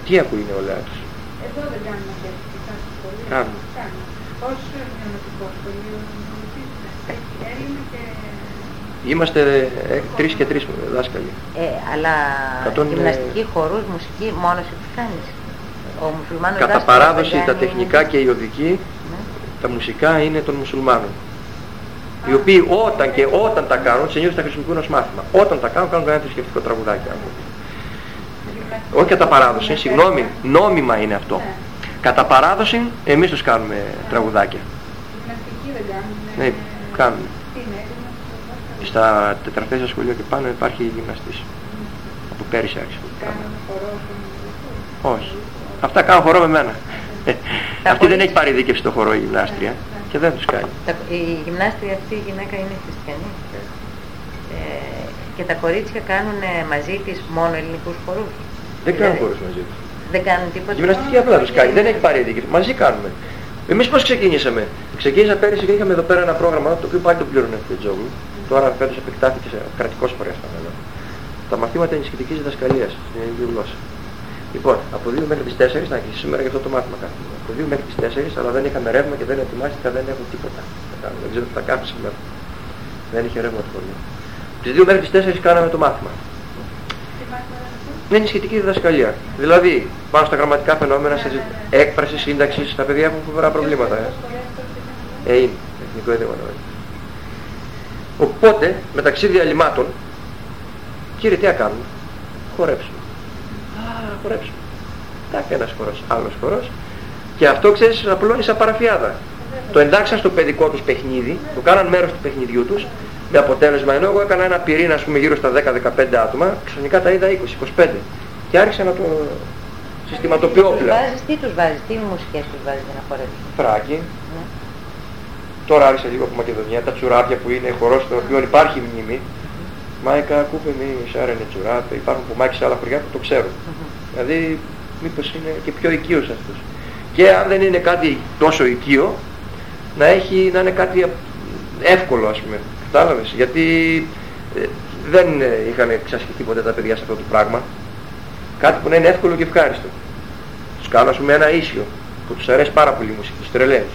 Τι ακούει η νεολαία τους? Εδώ δεν κάνουμε τέτοια σχολεία. Κάνουμε. Ως μειονοτικό σχολείο, Έλληνα και... Είμαστε 3 και 3 δάσκαλοι. Αλλά 100... γυμναστική, χορούς, μουσική, μόνος εσύ κάνεις? Ο μουσουλμάνος κατά δάσκαλος παράδοση δεν τα κάνει... τεχνικά και η οδική, Ναι. τα μουσικά είναι των μουσουλμάνων. Οι οποίοι όταν τα κάνουν, συνήθως τα χρησιμοποιούν ως μάθημα. Όταν τα κάνουν κανένα θρησκευτικό τραγουδάκι. Όχι κατά παράδοση, συγγνώμη, νόμιμα είναι αυτό. Κατά παράδοση εμείς τους κάνουμε τραγουδάκια. Γυμναστική δεν κάνουν. Ναι, κάνουμε. Τι είναι, έτοιμο. Στα τετραπέζια σχολείο και πάνω υπάρχει γυμναστής. Από πέρυσι άρχισε. Κάνουν χορό. Όχι. Αυτά κάνουν χορό με μένα. Αυτή δεν έχει πάρει δίκευση στο χορό η γυμνάστρια και δεν τους κάνει. Η γυμνάστρια αυτή η γυναίκα είναι χριστιανή. Και τα κορίτσια κάνουν μαζί της μόνο ελληνικούς χορούς? Δεν κάνουν χορούς μαζί τους. Δεν κάνουν τίποτα? Η γυμναστική απλά τους κάνει. Δεν έχει πάρει δίκευση. Μαζί κάνουμε. Εμείς πώς ξεκινήσαμε? Ξεκίνησα πέρυσι και είχαμε εδώ πέρα ένα πρόγραμμα το οποίο πάλι το πλήρωνε αυτή η Τζόγλου. Τώρα φέτος επεκτάθηκε σε κρατικός φορέας θα λέω. Τα μαθήματα ενισχυτικής διδασκαλίας στην ελληνική γλώσσα. Λοιπόν, από 2 μέχρι τις 4 θα αρχίσει σήμερα για αυτό το μάθημα κάθομαι. Από 2 μέχρι τις 4, αλλά δεν είχαμε ρεύμα και δεν ετοιμάστηκα, δεν έχω τίποτα. Δεν ξέρω τι θα κάνω σήμερα. Δεν είχε ρεύμα το χωριό. Τις 2 μέχρι τις 4 κάναμε το μάθημα. Είναι ενισχυτική διδασκαλία. Δηλαδή, πάνω στα γραμματικά φαινόμενα, σε έκφραση, σύνταξη, τα παιδιά έχουν φοβερά προβλήματα. Είναι, εθνικό ίδρυμα. Οπότε, μεταξύ διαλυμάτων, κύριε, τι να κάνουμε? Χορέψουμε. Χορέψουμε. Τάκ, ένας χορός, άλλος χορός. Και αυτό ξέρεις απλώνει σαν παραφιάδα. Το εντάξαν στο παιδικό τους παιχνίδι, το κάναν μέρος του παιχνιδιού τους, με αποτέλεσμα ενώ εγώ έκανα ένα πυρήνα ας πούμε γύρω στα 10-15 άτομα, ξαφνικά τα είδα 20-25 και άρχισα να το συστηματοποιώ πλέον. Τι τους βάζεις, τι μουσικές τους βάζεις για να χορέψουν? Φράκι. Ναι. Τώρα άρχισα λίγο από Μακεδονία, τα τσουράπια που είναι χορός στον οποίο υπάρχει μνήμη. Μάικα, κούπε μη, σάρενε τσουράπια, υπάρχουν πουμάκια σε άλλα χωριά που το ξέρουν. Δηλαδή, μήπως είναι και πιο οικείος αυτός. Και αν δεν είναι κάτι τόσο οικείο, να είναι κάτι εύκολο ας πούμε. Κατάλαβες, γιατί δεν είχαν εξασκηθεί ποτέ τα παιδιά σε αυτό το πράγμα. Κάτι που να είναι εύκολο και ευχάριστο. Τους κάνω ας πούμε ένα ίσιο, που τους αρέσει πάρα πολύ η μουσική, τους τρελαίνει.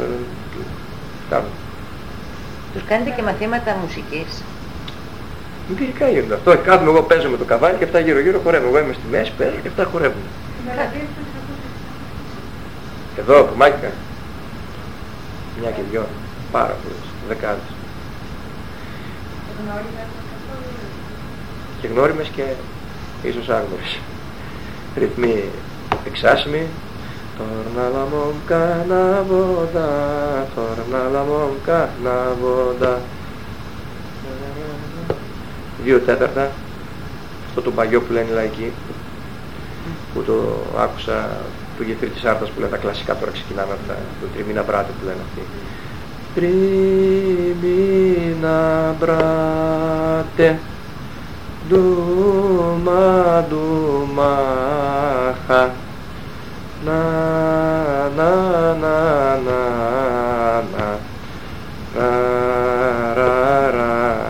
Τους κάνετε και μαθήματα μουσικής? Εμπειρικά γίνεται αυτό. Κάθομαι εγώ παίζω με το καβάλι και αυτά γύρω γύρω χορεύω. Εγώ είμαι στη μέση, παίζω και αυτά χορεύουν. Εδώ, που μάκικα. Μια και δυο. Πάρα πολλές. Δεκάδες. Και γνώριμες και ίσως άγνωρες. Ρυθμοί εξάσιμοι. Τόρνα μου κάνα βόδα, τόρνα μου κάνα βόδα. 2/4, αυτό το παγιό που λένε λαϊκοί, που το άκουσα του γεφύρι της Άρτας που λένε τα κλασικά, τώρα ξεκινάμε αυτά, το τριμήνα μπράτε που λένε αυτοί. Τριμήνα μπράτε, ντούμα ντουμάχα, να να να να να ρα ρα ρα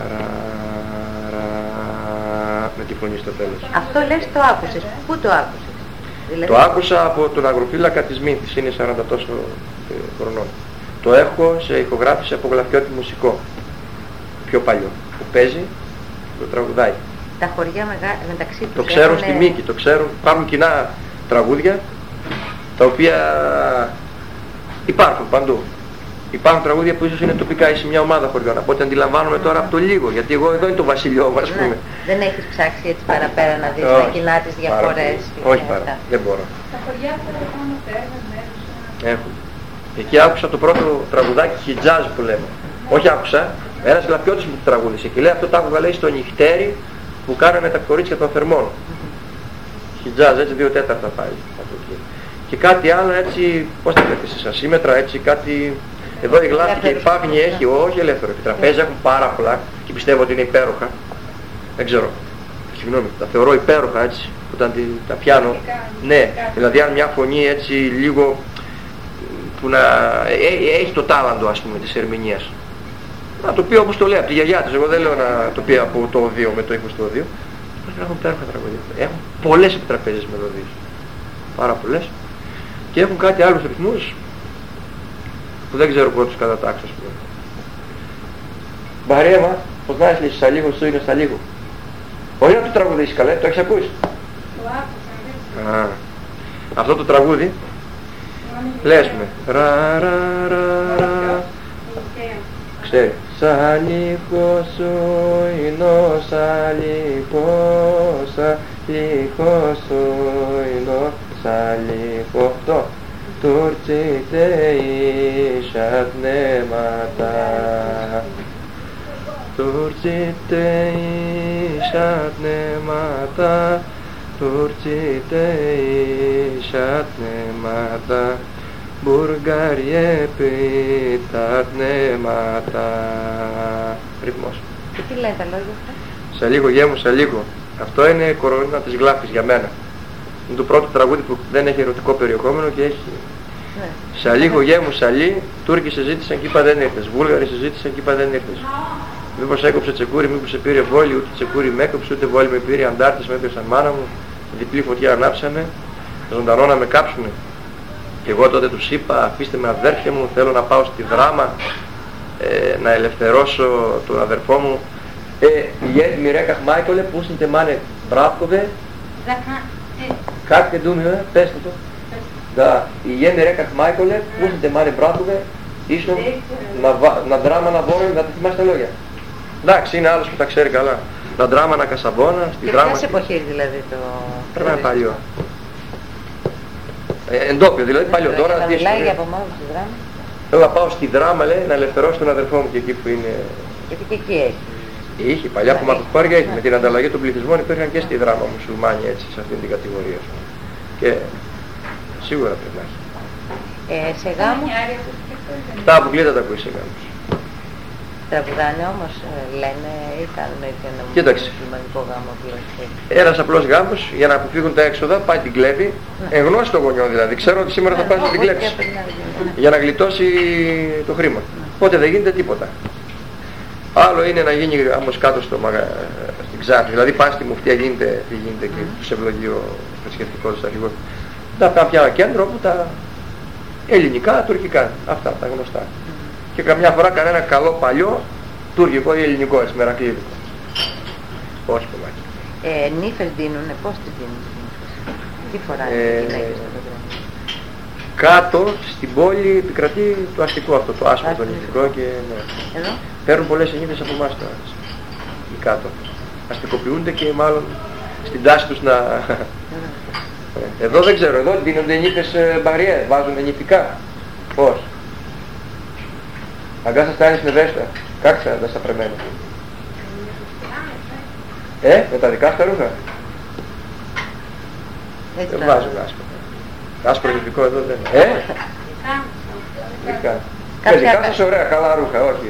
με τη φωνή στο τέλος. Αυτό λες το άκουσες. Πού το άκουσες? Δηλαδή... Το άκουσα από τον αγροφύλακα της Μήνθης, είναι 40 τόσο χρονών. Το έχω σε ηχογράφηση από Γλαφιώτη Μουσικό, πιο παλιό, που παίζει, το τραγουδάει. Τα χωριά μεταξύ τους το ξέρουν έχουνε... στη Μύκη, το ξέρουν, υπάρχουν κοινά τραγούδια, τα οποία υπάρχουν παντού. Υπάρχουν τραγούδια που ίσως είναι τοπικά ή σε μια ομάδα χωριών, από ό,τι αντιλαμβάνομαι τώρα από το λίγο, γιατί εγώ εδώ είναι το βασιλιό μας, ας πούμε. Δεν έχεις ψάξει έτσι παραπέρα να δεις τα κοινά τις διαφορές? Όχι παρά, δεν μπορώ. Τα χωριά που έχουν τέρμες, έχουν. Εκεί άκουσα το πρώτο τραγουδάκι χιτζάζ που λέμε. Όχι άκουσα, ένας Γλαφιώτης μου το τραγούδισε και λέει αυτό το άκουγα λέει στο νυχτέρι που κάνανε τα κορίτσια των θερμών. Χιτζάζ, έτσι 2/4 πάει από εκεί. Και κάτι άλλο έτσι, πώς θα λέτε εσείς, ασύμετρα έτσι, κάτι... Εδώ η Γλάφη και η Πάγνη έχει, όχι ελεύθερο, οι τραπέζια έχουν πάρα πολλά και πιστεύω ότι είναι υπέροχα. Δεν ξέρω, συγγνώμη, τα θεωρώ υπέροχα έτσι, που τα πιάνω. Ναι, δηλαδή αν μια φωνή έτσι λίγο που να έχει το τάλαντο ας πούμε της ερμηνείας. Να το πει όπως το λέει από τη γιαγιά της, εγώ δεν λέω να το πει από το οδείο με το ήχος του οδείου. Έχουν υπέροχα τραγωδία. Έχουν πολλές επιτραπέζιες μελωδίες. πάρα πολλές. Και έχουν κάτι άλλους ρυθμούς που δεν ξέρω πώς τους κατατάξω, ας πούμε. Μπαρέμα, πως να είσαι στα λίγο, σου είναι στα λίγο. Όχι να το τραγουδήσεις καλά, το έχεις ακούσει. Το άκουσα, Α, αυτό το τραγούδι λες με ρα ρα ρα ρα. Ξέρει. Σαλίχο σου είναι, σαλίχο, σαλίχο σου είναι, σαλίχο. Το τουρτσίτε ίσια πνεύματα, τουρτσίτε ίσια πνεύματα, τουρτσίτε ίσια πνεύματα. Μπουργαριέ πει τα πνεύματα. Ρυθμός. Και τι λέει τα λόγια αυτά? Σα λίγο γέμου, σα λίγο. Αυτό είναι κορονοϊό της γλάφης για μένα. Είναι το πρώτο τραγούδι που δεν έχει ερωτικό περιεχόμενο και έχει. Ναι. Σα λίγο γέμου, σαλί. Τούρκοι συζήτησαν και είπα δεν ήρθες. Βούλγαροι συζήτησαν και είπα δεν ήρθες. Μήπως έκοψε τσεκούρι, μήπως σε πήρε βόλι, ούτε τσεκούρι με έκοψε, ούτε βόλι με πήρε. Αντάρτες με έπιασαν μάνα μου. Διπλή φωτιά ανάψαμε. Ζωντανό να με κάψουνε. Και εγώ τότε τους είπα, αφήστε με αδέρφια μου, θέλω να πάω στη Δράμα, να ελευθερώσω τον αδερφό μου. Jed mi rekah majkole, pustim te mane bratove. Как te думи, песто то? Да, и jed mi rekah majkole, pustim te mane bratove, ίσον να δράμα να βόρειο, να τα θυμάστε λόγια. Εντάξει, είναι άλλος που τα ξέρει καλά. Να δράμα να Κασαμπόνα, στη Δράμα. Και ποιες εποχές δηλαδή το... Πρέπει να είναι παλιό. Εντόπιο, δηλαδή παλιό τώρα. Να μιλάει για απομόνωση στη Δράμα. Θέλω να πάω στη Δράμα, λέει, να ελευθερώσω τον αδερφό μου και εκεί που είναι. Γιατί και εκεί έχει. Είχε παλιά από μακρουπάρια, έχει. Με την ανταλλαγή των πληθυσμών υπήρχαν και στη Δράμα μουσουλμάνοι έτσι, σε αυτήν την κατηγορία. Και σίγουρα πρέπει να έχει. Σε γάμους. Τα αποκλείται τα ακούει σε γάμους. Τραγουδάνε όμως, λένε, ή κάνουν έτσι ένα μουσουλμανικό γάμο απλώς. Ένας απλός γάμος, για να αποφύγουν τα έξοδα, πάει την κλέβει, εγνώση των γονιών δηλαδή. Ξέρω ότι σήμερα θα πάει να την κλέψει. Για να γλιτώσει το χρήμα. Οπότε δεν γίνεται τίποτα. Άλλο είναι να γίνει όμως κάτω στην Ξάνθη. Δηλαδή πάει στη μουφτία, γίνεται και τους ευλογεί ο θρησκευτικός αρχηγός. Τα κάποια κέντρο όπου τα ελληνικά, τουρκικά. Αυτά τα γνωστά. Και καμιά φορά κανένα καλό παλιό τουρκικό ή ελληνικό, έτσι, μερακλείδικο. Όχι κομμάτι. Νύφες δίνουνε, πώς τις δίνουν τις νύφες? Τι φοράνε οι γυναίκες στο δρόμο? Κάτω στην πόλη επικρατεί το αστικό αυτό, το άσπρο, το νηφικό και ναι. Εδώ? Παίρνουν πολλές νύφες από εμάς τώρα. Ή κάτω. Αστικοποιούνται και μάλλον στην τάση τους να... Εδώ δεν ξέρω, εδώ δίνονται νύφες μπαριέ, βάζουν νηφικά. Πώς? Ага се станеш невежда. Как се да се премени? Με τα δικά σου τα ρούχα. Δεν βάζω άσπρο. Άσπρο νηφικό εδώ δεν είναι. Δικά. Δικά σας ωραία, καλά ρούχα, όχι.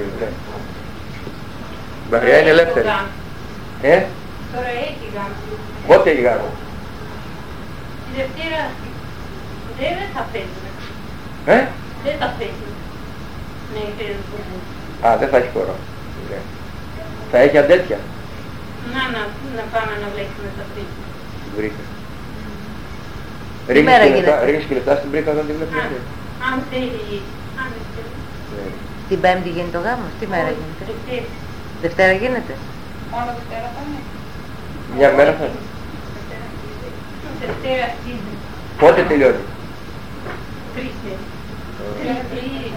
Η Μπαχριά είναι ελεύθερη. Τώρα έχει γάμο. Πότε έχει γάμο? Τη Δευτέρα δεν θα παίζουμε. Δεν θα παίζουμε. Α, δεν θα έχει χώρο. Θα έχει αντέτια. Να πάμε να βλέξουμε τα πρίκα. Την πρίκα. Ρίχνεις και λεφτά στην πρίκα όταν την βλέπεις? Αν θέλει. Την Πέμπτη γίνεται το γάμος, τι μέρα γίνεται? Δευτέρα γίνεται? Μόνο Δευτέρα θα είναι. Μια μέρα θα είναι. Δευτέρα είναι. Πότε τελειώνει? 3 μέρες.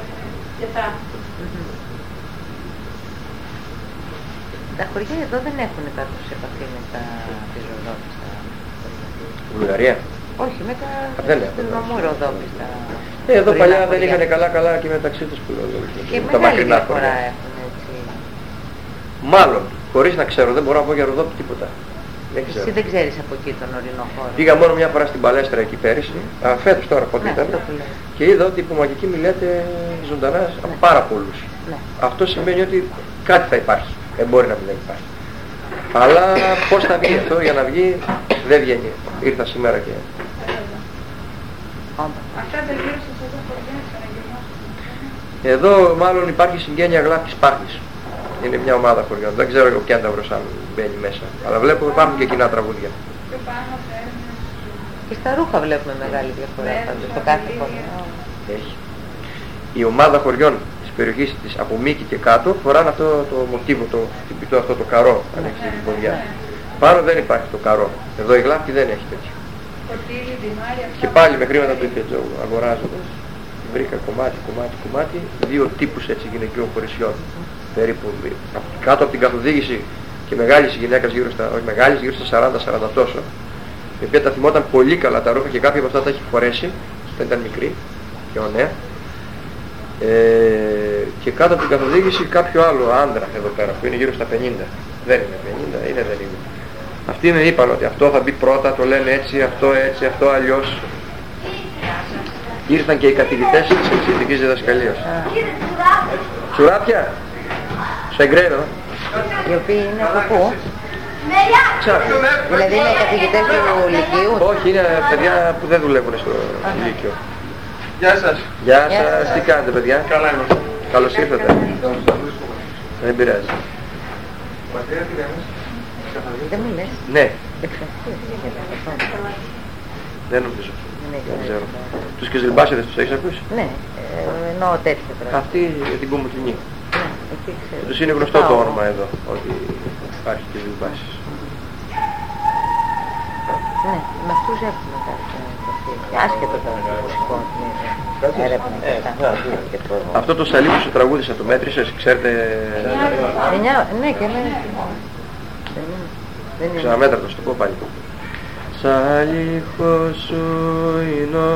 Τα χωριά εδώ δεν έχουν κάτω σε επαφή με τα ριζοδόπιστα. Βουλγαρία? Όχι, με τα νομού ροδόπιστα. Εδώ παλιά δεν είχαν καλά και μεταξύ τους που λέω. Και μεγάλη διαφορά έχουν έτσι. Μάλλον, χωρίς να ξέρω, δεν μπορώ να πω για Ροδόπη τίποτα. Εσύ δεν ξέρεις από εκεί τον ορεινό χώρο? Πήγα μόνο μια φορά στην Παλέστρα εκεί πέρυσι, φέτος τώρα πότε ήταν, και είδα ότι η Υπομαγική μιλάτε ζωντανά από πάρα πολλούς. Αυτό σημαίνει ότι κάτι θα υπάρχει, δεν μπορεί να μην υπάρχει. Αλλά πώς θα βγει αυτό? Για να βγει δεν βγαίνει. Ήρθα σήμερα και... Αυτά τα γύρω σας εδώ χωριά ξαναγυρνώσουν. Εδώ μάλλον υπάρχει συγγένεια Γλάφης Πάχης. Είναι μια ομάδα χωριών. Δεν ξέρω ο Κένταυρος αν μπαίνει μέσα. Αλλά βλέπω υπάρχουν και κοινά τραγούδια. Και πάνω Και στα ρούχα βλέπουμε μεγάλη διαφορά πάντως, στο κάθε χωριό. Έχει. Η ομάδα χωριών της περιοχής της από Μίκη και κάτω φοράνε αυτό το μοτίβο, το χτυπητό αυτό το καρό, αν έχεις την ποδιά. Πάνω δεν υπάρχει το καρό. Εδώ η Γλάφκη δεν έχει τέτοιο. Και πάλι με χρήματα του Ιφετζόγου, αγοράζοντας, βρήκα κομμάτι, δύο τύπους έτσι γυναικείων χωρισιών. Περίπου κάτω από την καθοδήγηση και μεγάλης γυναίκας γύρω στα, όχι μεγάλης, γύρω στα 40 τόσο, η οποία τα θυμόταν πολύ καλά τα ρούχα και κάποια από αυτά τα έχει φορέσει, δεν ήταν μικρή, πιο νέα. Και κάτω από την καθοδήγηση κάποιο άλλο άντρα εδώ πέρα που είναι γύρω στα 50. Δεν είναι 50, είναι δεν είναι. Αυτοί με είπαν ότι αυτό θα μπει πρώτα, το λένε έτσι, αυτό αλλιώς. Ήρθαν και οι καθηγητές της εξαιρετικής διδασκαλίας. Τσουράπια, στο Εγκραίνο. Οι οποίοι είναι από πού? Ξάπια. Δηλαδή είναι καθηγητές του Λυκείου? Όχι, είναι παιδιά που δεν δουλεύουν στο Λύκειο. Γεια σας. Γεια σας, τι κάνετε παιδιά? Καλά είμαστε. Καλώς ήρθατε. Δεν πειράζει. Δεν μου λες. Ναι, Εξαρτήσεις. δεν νομίζω. Δεν ξέρω. Τους Κιζιλμπάσιδες τους έχεις ακούσει? Ναι, εννοώ τέτοια πράγματα. Αυτή την Κομωτινή. Ναι, εκεί ξέρω. Τους είναι γνωστό το όνομα εδώ, ότι υπάρχει Κιζιλμπάσης. Ναι, με αυτούς έχουμε κάποια άσχετο τώρα το μουσικό, έρευνα και αυτά. Αυτό το σαλί που σου τραγούδισα, το μέτρησες, ξέρετε... Ναι, και εμένα. Ξαναμέτρα το, στο πω πάλι. Σαλίχο σου είναι,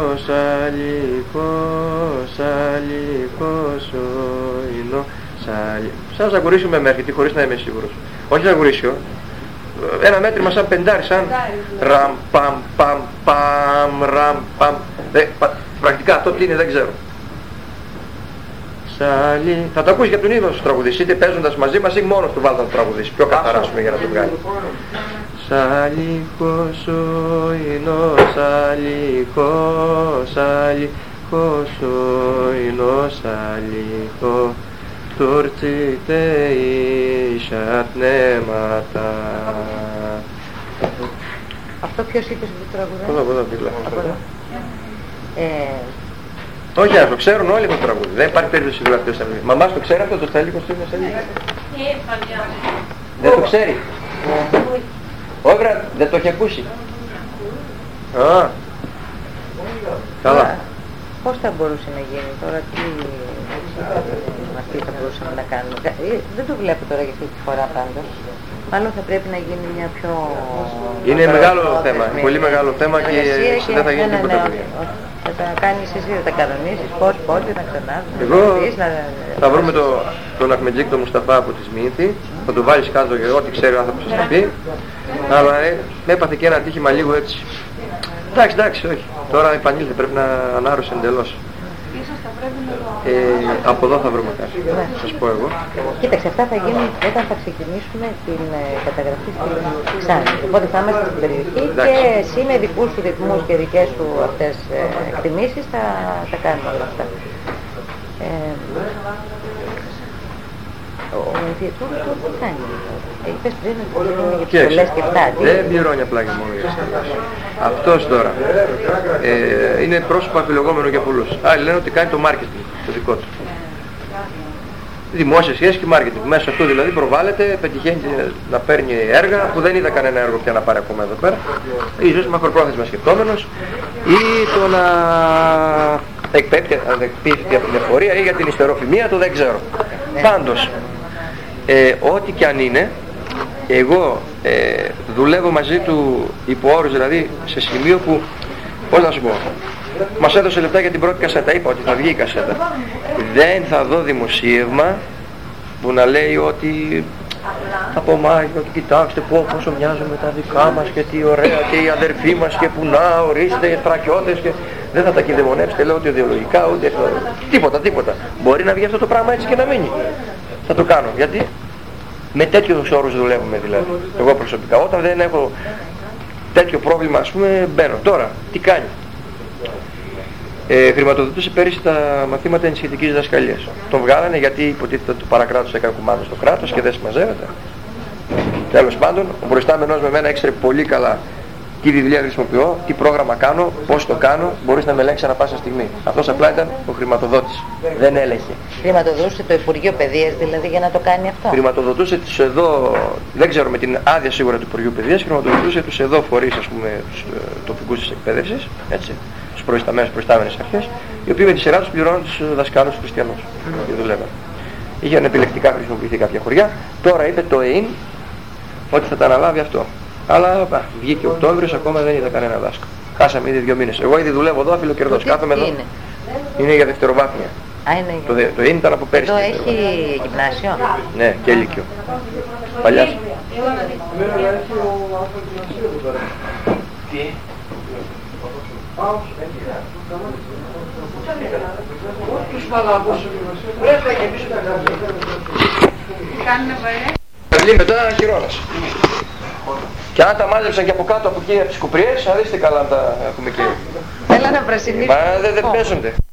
σαλίχο σου είναι, σαν ζαγουρίσιο με μέρχεται, χωρίς να είμαι σίγουρος. Όχι ζαγουρίσιο, ένα μέτρημα σαν πεντάρι, σαν ραμ, παμ, παμ, παμ, ραμ, παμ. Πρακτικά αυτό τι είναι δεν ξέρω. Θα το ακούσει για τον ίδιο του τραγουδιστή, είτε παίζοντας μαζί μας ή μόνος του βάλτε να το τραγουδίσει. Πιο καθαρά για να το βγάλει. Σαλίχο σου είναι, σαλίχο σου είναι, σαλίχο τουρτσίτε ίσια πνεύματα. Αυτό ποιος είπες που τραγουδάει? Από εδώ δίπλα. Όχι, το ξέρουν όλοι το τραγούδι. Δεν υπάρχει περίπτωση να το ξέρει. Μαμάς το ξέρει αυτό το στέλικο στο είναι σαλίχο? Δεν το ξέρει. Όχι, δεν το έχει ακούσει. Α, καλά. Πώς θα μπορούσε να γίνει τώρα, τι αυτή θα μπορούσαμε να κάνουμε? Δεν το βλέπω τώρα για αυτή τη φορά πάντως. Μάλλον θα πρέπει να γίνει μια πιο... Είναι μεγάλο θέμα, πολύ μεγάλο θέμα και δεν θα γίνει τίποτα. Θα τα κάνεις εσύ, θα τα κανονίσεις, πώς, πότε, να ξανάρθουν. Εγώ θα βρούμε τον Αχμετζίκ, τον Μουσταφά από τη Σμήνθη, θα το βάλεις κάτω και ό,τι ξέρει ο άνθρωπος θα πει. Αλλά έπαθε και ένα ατύχημα λίγο έτσι. Εντάξει, όχι. Τώρα επανήλθε, πρέπει να ανάρρωσε εντελώς. Από εδώ θα βρούμε κάτι, θα σας πω εγώ. Κοίταξε, αυτά θα γίνουν όταν θα ξεκινήσουμε την καταγραφή στην Ξάνη. Οπότε θα είμαστε στην περιοχή και εσύ με δικούς σου ρυθμούς και δικές σου αυτές εκτιμήσεις θα κάνουμε όλα αυτά. Ο ιδιαιτούρος του τι κάνει? Είπες πριν ότι είναι για τις πολλές και αυτά. Δεν πληρώνει απλά και μόνο για τις πολλές. Αυτός τώρα είναι πρόσωπο αφιλογόμενο για πολλούς. Άλλοι λένε ότι κάνει το marketing το δικό του. Δημόσια σχέση και marketing. Μέσα αυτού δηλαδή προβάλλεται, πετυχαίνει να παίρνει έργα που δεν είδα κανένα έργο πια να πάρει ακόμα εδώ πέρα. Ίσως μακροπρόθεσμα σκεπτόμενος ή το να εκπέμπει από την εφορία ή για την ιστεροφημία του, δεν ξέρω. Πάντως, ό,τι και αν είναι, εγώ δουλεύω μαζί του υπό όρους, δηλαδή σε σημείο που, πώς να σου πω, μας έδωσε λεπτά για την πρώτη κασέτα, είπα ότι θα βγει η κασέτα. Δεν θα δω δημοσίευμα που να λέει ότι από Μάγιο, ότι κοιτάξτε πόσο μοιάζουν με τα δικά μας και τι ωραία και οι αδερφοί μας και που να ορίστε φρακιώτες και... Δεν θα τα κινδεμονεύσετε, λέω, ούτε ιδεολογικά ούτε αυτό. Τίποτα. Μπορεί να βγει αυτό το πράγμα έτσι και να μείνει. Θα το κάνω. Γιατί με τέτοιους όρους δουλεύουμε δηλαδή. Εγώ προσωπικά. Όταν δεν έχω τέτοιο πρόβλημα, ας πούμε, μπαίνω. Τώρα, τι κάνει? Χρηματοδοτούσε πέρυσι τα μαθήματα ενισχυτικής διδασκαλίας. Τον βγάλανε γιατί υποτίθεται ότι το παρακράτος έκανε κουμάντο στο κράτος και δεν συμμαζεύεται. Τέλος πάντων, ο προϊστάμενος με μένα έξερε πολύ καλά τι δουλειά χρησιμοποιώ, τι πρόγραμμα κάνω, πώς το κάνω, μπορείς να με ελέγξεις ανά πάσα στιγμή. Αυτός απλά ήταν ο χρηματοδότης. Δεν έλεγχε. Χρηματοδοτούσε το Υπουργείο Παιδείας δηλαδή για να το κάνει αυτό. Χρηματοδοτούσε τους εδώ, δεν ξέρω με την άδεια σίγουρα του Υπουργείου Παιδείας, χρηματοδοτούσε τους εδώ φορείς, ας πούμε, τους τοπικούς της εκπαίδευσης, έτσι, τους προϊστάμενες αρχές, οι οποίοι με τη σειρά τους πληρώνουν τους δασκάλους τους χριστιανούς και δουλεύαν. Είχαν επιλεκτικά χρησιμοποιηθεί κάποια χωριά. Τώρα είπε το ΕΙΝ ότι θα τα αναλάβει αυτό. Αλλά βγήκε Οκτώβριος, ακόμα δεν είδα κανένα δάσκαλο. Χάσαμε ήδη 2 μήνες. Εγώ ήδη δουλεύω εδώ, αφιλοκερδός. Κάθομαι εδώ. Είναι για δευτεροβάθμια. Το ΕΙΝ ήταν από πέρυσι. Εδώ έχει γυμνάσιο. Ναι, και λύκειο. Παλιά. Καλή μετά χειρώνας. Και αν τα μάζεψαν και από κάτω από εκεί από τις κουπριές, θα δείτε καλά αν τα έχουμε εκεί. Έλα να πρασινίσουμε. Μα δεν παίζονται.